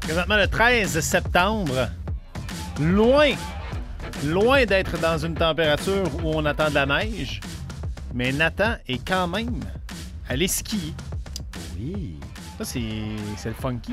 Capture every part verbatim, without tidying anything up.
Présentement, le treize septembre. Loin, loin d'être dans une température où on attend de la neige. Mais Nathan est quand même allé skier. Oui. Ça, c'est, c'est le funky.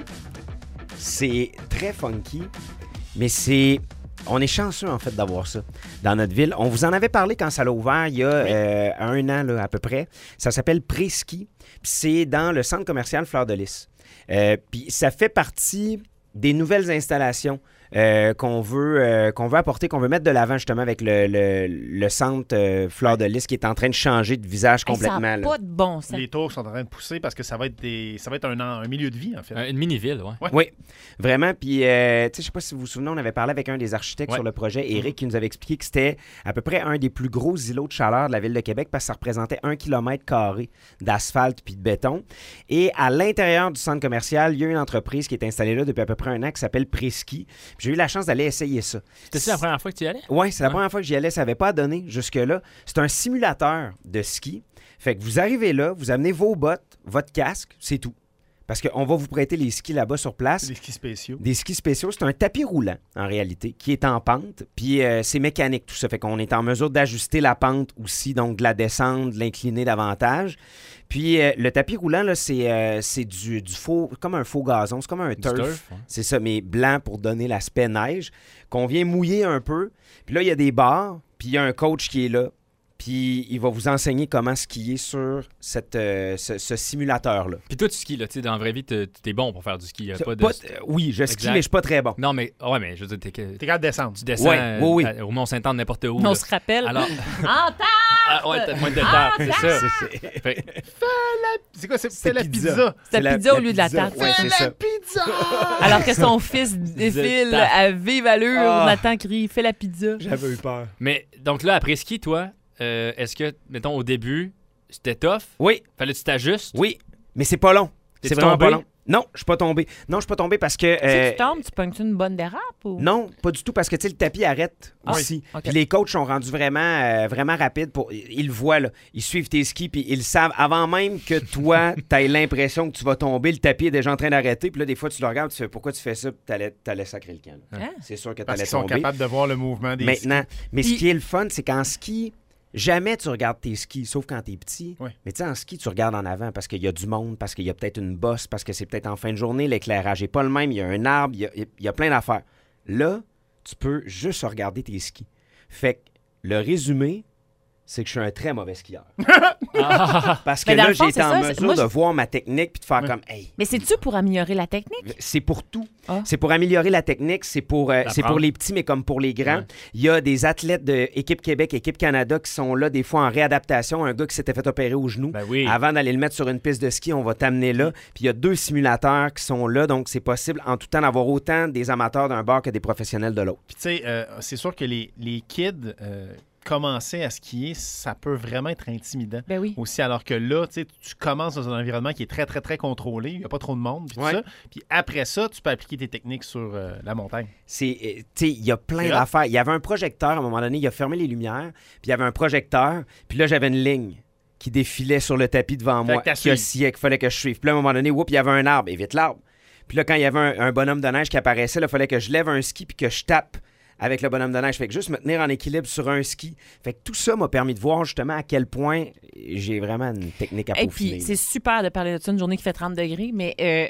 C'est très funky, mais c'est... On est chanceux, en fait, d'avoir ça dans notre ville. On vous en avait parlé quand ça l'a ouvert il y a oui. euh, un an, là, à peu près. Ça s'appelle Pré-Ski. Puis c'est dans le centre commercial Fleur de Lys. Euh, puis ça fait partie des nouvelles installations euh, qu'on veut, euh, qu'on veut apporter, qu'on veut mettre de l'avant justement avec le, le, le centre euh, Fleur de Lys qui est en train de changer de visage complètement. Ça n'a pas de bon sens. Les tours sont en train de pousser parce que ça va être, des, ça va être un, un milieu de vie, en fait. Une mini-ville, oui. Ouais. Oui, vraiment. Puis, euh, tu sais, je ne sais pas si vous vous souvenez, on avait parlé avec un des architectes ouais. sur le projet, Éric, qui nous avait expliqué que c'était à peu près un des plus gros îlots de chaleur de la ville de Québec parce que ça représentait un kilomètre carré d'asphalte puis de béton. Et à l'intérieur du centre commercial, il y a une entreprise qui est installée là depuis à peu près un an qui s'appelle Pré-Ski. J'ai eu la chance d'aller essayer ça. C'était la première fois que tu y allais? Oui, c'est la ouais. première fois que j'y allais. Ça n'avait pas donné jusque-là. C'est un simulateur de ski. Fait que vous arrivez là, vous amenez vos bottes, votre casque, c'est tout. Parce qu'on va vous prêter les skis là-bas sur place. Des skis spéciaux. Des skis spéciaux. C'est un tapis roulant, en réalité, qui est en pente. Puis euh, c'est mécanique, tout ça. Fait qu'on est en mesure d'ajuster la pente aussi, donc de la descendre, de l'incliner davantage. Puis euh, le tapis roulant, là, c'est, euh, c'est du, du faux, comme un faux gazon. C'est comme un turf. turf ouais. C'est ça, mais blanc pour donner l'aspect neige, qu'on vient mouiller un peu. Puis là, il y a des barres, puis il y a un coach qui est là. Puis il va vous enseigner comment skier sur cette, euh, ce, ce simulateur-là. Puis toi, tu skis, là, tu sais, dans la vraie vie, t'es, t'es bon pour faire du ski. Pas de... pas, euh, oui, je skie, exact. Mais je suis pas très bon. Non, mais, ouais, mais je veux dire, t'es... T'es capable de descendre. Tu descends ouais, oui, oui. À, au Mont-Saint-Anne, n'importe où. On là. se rappelle. Alors... en table! Ah, ouais, t'as moins de table, c'est ça. C'est, c'est... Fait... la... c'est quoi? C'est, c'est, c'est la pizza. pizza. C'est la pizza au lieu de la tarte. Ouais, c'est la ça. pizza! Alors que son fils défile à vive allure, oh. Nathan crie « Fais la pizza ». J'avais eu peur. Mais donc là, après ski, toi... Euh, est-ce que, mettons, au début, c'était tough? Oui. Fallait que tu t'ajustes? Oui, mais c'est pas long. T'es c'est vraiment tombé? pas long. Non, je suis pas tombé. Non, je suis pas tombé parce que... Euh... Si tu tombes, tu pognes-tu une bonne dérape? Ou... Non, pas du tout parce que, tu sais, le tapis arrête ah, aussi. Okay. Puis les coachs sont rendus vraiment, euh, vraiment rapides. Pour... Ils le voient, là. Ils suivent tes skis, puis ils savent, avant même que toi, t'aies l'impression que tu vas tomber, le tapis est déjà en train d'arrêter. Puis là, des fois, tu le regardes, tu fais, pourquoi tu fais ça? Puis t'allais, t'allais sacrer le camp. Hein? C'est sûr que parce t'allais qu'ils tomber. sont capables de voir le mouvement des Maintenant, skis. mais puis... ce qui est le fun, c'est qu'en ski... Jamais tu regardes tes skis, sauf quand t'es petit. Oui. Mais tu sais, en ski, tu regardes en avant parce qu'il y a du monde, parce qu'il y a peut-être une bosse, parce que c'est peut-être en fin de journée, l'éclairage n'est pas le même, il y a un arbre, il y a, il y a plein d'affaires. Là, tu peux juste regarder tes skis. Fait que le résumé, c'est que je suis un très mauvais skieur. Parce que mais là, fond, j'ai été en ça. mesure Moi, de je... voir ma technique puis de faire oui. comme « Hey! » Mais c'est-tu pour améliorer la technique? C'est pour tout. Ah. C'est pour améliorer la technique, c'est pour, euh, c'est pour les petits, mais comme pour les grands. Ouais. Il y a des athlètes de Équipe Québec, Équipe Canada qui sont là des fois en réadaptation. Un gars qui s'était fait opérer au genou. Ben oui. Avant d'aller le mettre sur une piste de ski, on va t'amener là. Puis il y a deux simulateurs qui sont là, donc c'est possible en tout temps d'avoir autant des amateurs d'un bar que des professionnels de l'autre. Puis tu sais, euh, c'est sûr que les, les kids... Euh... commencer à skier, ça peut vraiment être intimidant. Ben oui. Aussi, alors que là, tu commences dans un environnement qui est très, très, très contrôlé. Il n'y a pas trop de monde. Puis, ouais. tout ça. Puis après ça, tu peux appliquer tes techniques sur euh, la montagne. C'est, tu sais, il y a plein c'est d'affaires. Là. Il y avait un projecteur, à un moment donné, il a fermé les lumières, puis il y avait un projecteur, puis là, j'avais une ligne qui défilait sur le tapis devant fait moi, qui oscillait, qu'il fallait que je suive. Puis là, à un moment donné, whoop, il y avait un arbre. Évite l'arbre. Puis là, quand il y avait un, un bonhomme de neige qui apparaissait, il fallait que je lève un ski puis que je tape avec le bonhomme de neige. Fait que juste me tenir en équilibre sur un ski. Fait que tout ça m'a permis de voir justement à quel point j'ai vraiment une technique à peaufiner. Et puis, c'est super de parler de ça une journée qui fait trente degrés, mais... Euh,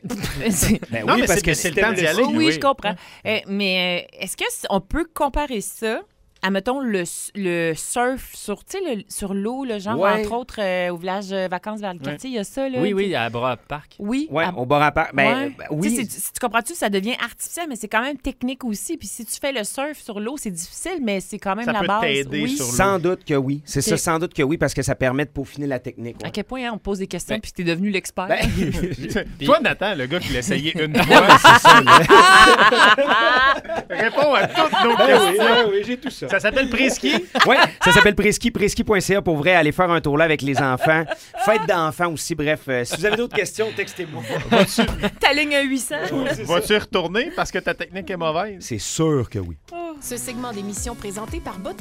ben non, oui, mais parce c'est, que c'est le temps d'y aller. Oui, oui, je comprends. Euh, mais euh, est-ce qu'on peut comparer ça à, mettons, le, le surf sur, le, sur l'eau, là, genre, ouais. entre autres, euh, au village euh, Vacances vers le quartier, il ouais. y a ça, là? Oui, oui, à Bras Park. Oui. Oui, à... au Bras Park. Ben, ouais. ben, oui. C'est, si tu comprends-tu, ça devient artificiel, mais c'est quand même technique aussi. Puis si tu fais le surf sur l'eau, c'est difficile, mais c'est quand même ça la peut base. T'aider oui. sur l'eau. Sans doute que oui. C'est okay. ça, sans doute que oui, parce que ça permet de peaufiner la technique. Ouais. À quel point hein, on pose des questions, ben, puis t'es devenu l'expert. Ben, toi, Nathan, le gars qui l'a essayé une fois, c'est ça. Réponds à toutes nos questions. Oui, oui, oui, j'ai tout ça. Ça s'appelle Pré-Ski? Oui, ça s'appelle Pré-Ski, Pré-Ski point C A pour vrai, aller faire un tour là avec les enfants. Fête d'enfants aussi, bref. Euh, si vous avez d'autres questions, textez-moi. Ta ligne à huit cents. Oui, vas-tu y retourner parce que ta technique est mauvaise? C'est sûr que oui. Ce segment d'émission présenté par Beauté